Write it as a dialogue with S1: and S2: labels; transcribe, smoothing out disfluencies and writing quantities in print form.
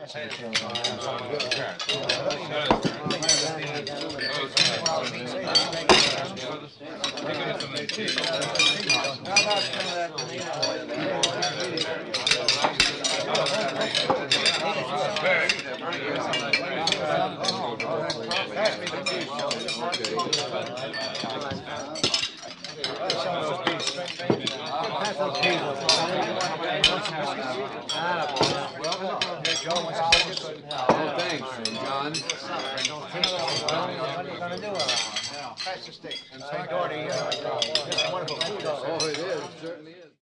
S1: Oh, thanks, John.
S2: Pass the steak. And say, Gordy, this is wonderful food.
S1: Oh, it is, certainly is.